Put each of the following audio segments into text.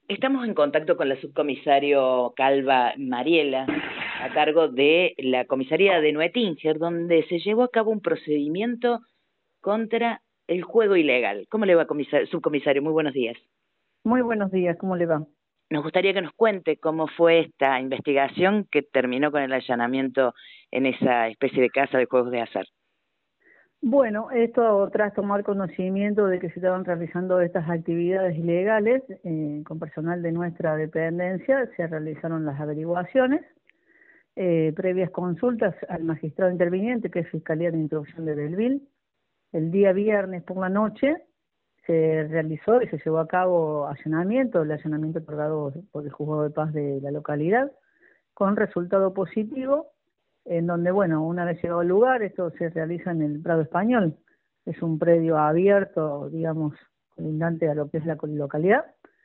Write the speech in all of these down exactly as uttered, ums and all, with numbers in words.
Estamos en contacto con la subcomisario Calva Mariela, a cargo de la comisaría de Nuetinger, donde se llevó a cabo un procedimiento contra el juego ilegal. ¿Cómo le va, comisar subcomisario? Muy buenos días. Muy buenos días, ¿cómo le va? Nos gustaría que nos cuente cómo fue esta investigación que terminó con el allanamiento en esa especie de casa de juegos de azar. Bueno, esto tras tomar conocimiento de que se estaban realizando estas actividades ilegales eh, con personal de nuestra dependencia, se realizaron las averiguaciones, eh, previas consultas al magistrado interviniente, que es Fiscalía de Instrucción de Belleville. El día viernes por la noche se realizó y se llevó a cabo allanamiento, el allanamiento otorgado por el juzgado de paz de la localidad, con resultado positivo, en donde, bueno, una vez llegado al lugar, esto se realiza en el Prado Español, es un predio abierto, digamos, colindante a lo que es la localidad.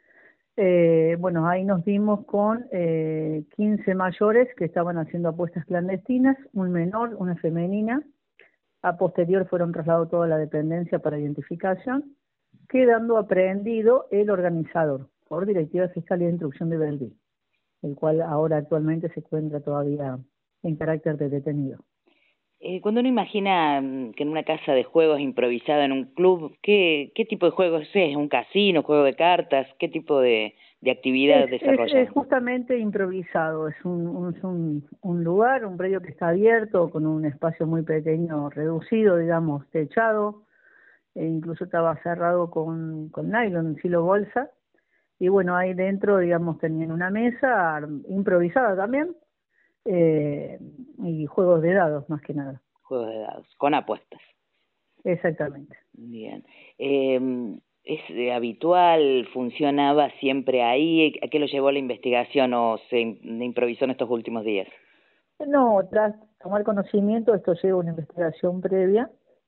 Eh, bueno, ahí nos dimos con eh, quince mayores que estaban haciendo apuestas clandestinas, un menor, una femenina. A posterior fueron trasladados toda la dependencia para identificación, quedando aprehendido el organizador por Directiva Fiscal y de Instrucción de Belleville, el cual ahora actualmente se encuentra todavía en carácter de detenido. Eh, cuando uno imagina que en una casa de juegos improvisada, en un club, ¿qué, qué tipo de juegos es? ¿Un casino, juego de cartas? ¿Qué tipo de, de actividad Es, es, desarrollan? es justamente improvisado, es un, un, un, un lugar, un predio que está abierto, con un espacio muy pequeño, reducido, digamos, techado, e incluso estaba cerrado con, con nylon, silo bolsa, y bueno, ahí dentro, digamos, tenían una mesa improvisada también, eh, y juegos de dados, más que nada. Juegos de dados, con apuestas. Exactamente. Bien. Eh, ¿Es eh, habitual? ¿Funcionaba siempre ahí? ¿A qué lo llevó la investigación o se improvisó en estos últimos días? No, tras tomar conocimiento, esto lleva una investigación previa.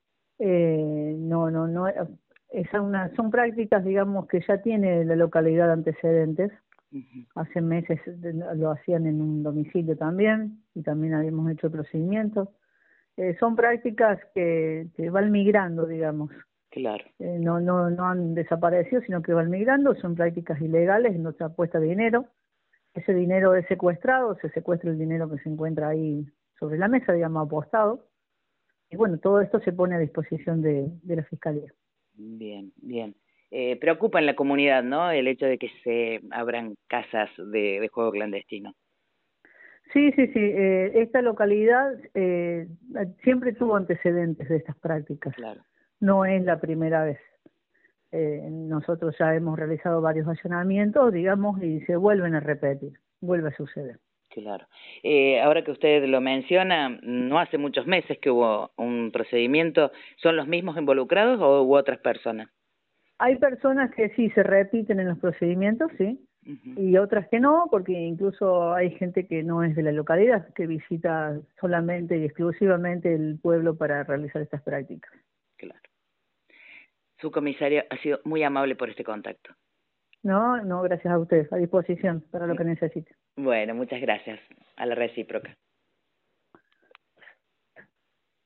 Eh, no, no, no, es una, son prácticas, digamos, que ya tiene la localidad antecedentes. Uh-huh. Hace meses lo hacían en un domicilio también, y también habíamos hecho procedimientos. Eh, son prácticas que, que van migrando, digamos. Claro. Eh, no, no, no han desaparecido, sino que van migrando. Son prácticas ilegales, no se apuesta dinero. Ese dinero es secuestrado, se secuestra el dinero que se encuentra ahí sobre la mesa, digamos, apostado. Y bueno, todo esto se pone a disposición de, de la Fiscalía. Bien, bien. Eh, preocupa en la comunidad, ¿no? El hecho de que se abran casas de, de juego clandestino. Sí, sí, sí. Eh, esta localidad eh, siempre tuvo antecedentes de estas prácticas. Claro. No es la primera vez. Eh, nosotros ya hemos realizado varios allanamientos, digamos, y se vuelven a repetir, vuelve a suceder. Claro. Eh, ahora que usted lo menciona, no hace muchos meses que hubo un procedimiento. ¿Son los mismos involucrados o hubo otras personas? Hay personas que sí se repiten en los procedimientos, sí, Uh-huh. y otras que no, porque incluso hay gente que no es de la localidad, que visita solamente y exclusivamente el pueblo para realizar estas prácticas. Claro. Su comisario ha sido muy amable por este contacto. No, no, gracias a usted, a disposición para lo que necesite. Bueno, muchas gracias. A la recíproca.